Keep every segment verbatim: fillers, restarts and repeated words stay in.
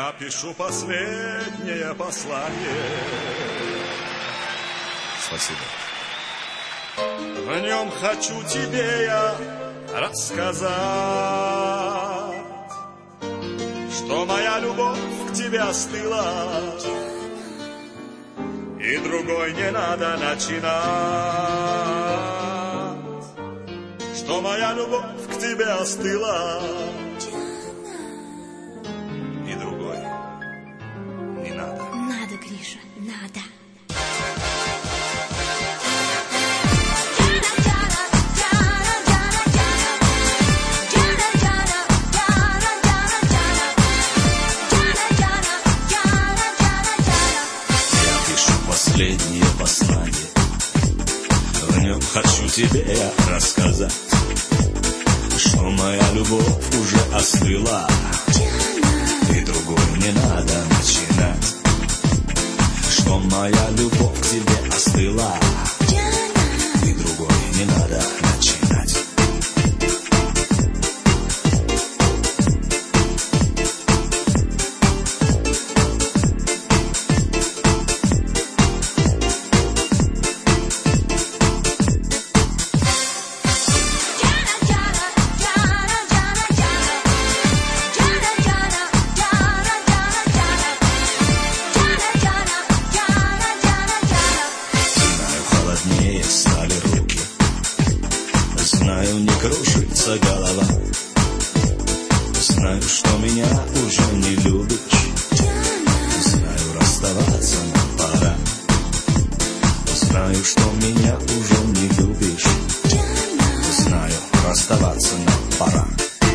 Я пишу последнее послание. Спасибо. В нем хочу тебе я рассказать, что моя любовь к тебе остыла, и другой не надо начинать, что моя любовь к тебе остыла, и другой не надо. Надо, Гриша, надо. Последнее послание. В нем хочу тебе я рассказать, что моя любовь уже остыла, и другой не надо начинать, что моя любовь к тебе остыла, и другой не надо начинать. Стали руки, знаю, не кружится голова, знаю, что меня уже не любишь, знаю, расставаться нам пора, знаю, что меня уже не любишь, знаю, расставаться нам пора.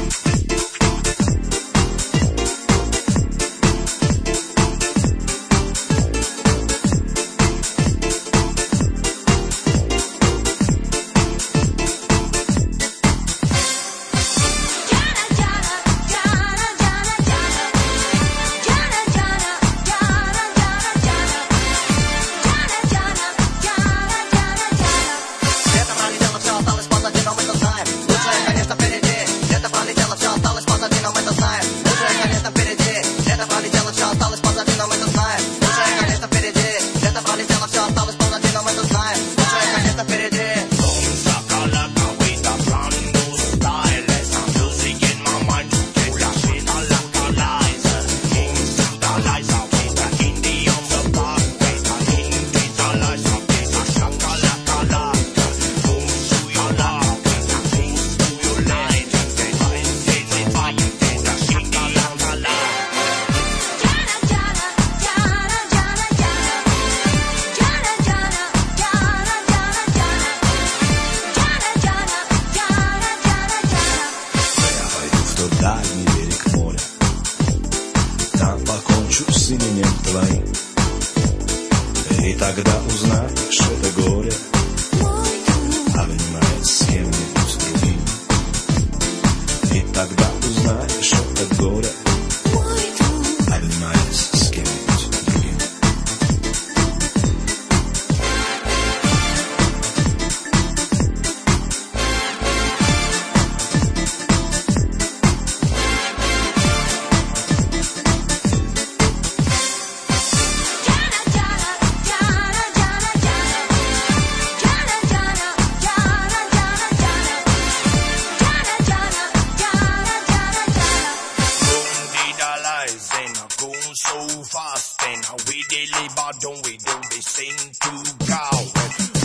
Дальний берег моря, там покончу с именем твоим, и тогда узнаешь это горе, обнимаясь с кем-нибудь другим, и тогда узнаешь это горе, обнимаясь с кем-нибудь другим. So fast, and how we daily, but don't we do they sing to go?